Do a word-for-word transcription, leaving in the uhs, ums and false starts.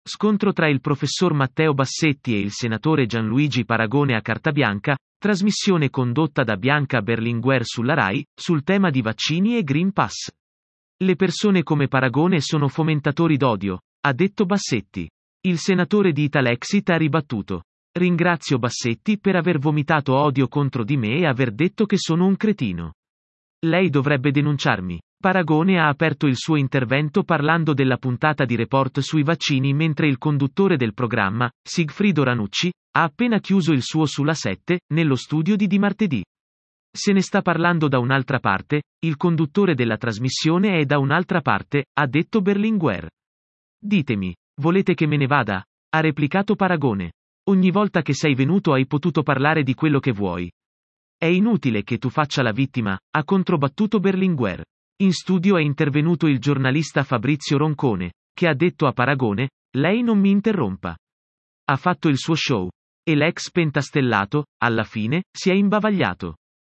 Scontro tra il professor Matteo Bassetti e il senatore Gianluigi Paragone a carta bianca, trasmissione condotta da Bianca Berlinguer sulla Rai, sul tema di vaccini e Green Pass. Le persone come Paragone sono fomentatori d'odio, ha detto Bassetti. Il senatore di Italexit ha ribattuto. Ringrazio Bassetti per aver vomitato odio contro di me e aver detto che sono un cretino. Lei dovrebbe denunciarmi. Paragone ha aperto il suo intervento parlando della puntata di Report sui vaccini mentre il conduttore del programma, Sigfrido Ranucci, ha appena chiuso il suo sulla sette, nello studio di Di Martedì. Se ne sta parlando da un'altra parte, il conduttore della trasmissione è da un'altra parte, ha detto Berlinguer. Ditemi, volete che me ne vada? Ha replicato Paragone. Ogni volta che sei venuto hai potuto parlare di quello che vuoi. È inutile che tu faccia la vittima, ha controbattuto Berlinguer. In studio è intervenuto il giornalista Fabrizio Roncone, che ha detto a Paragone, lei non mi interrompa. Ha fatto il suo show. E l'ex pentastellato, alla fine, si è imbavagliato.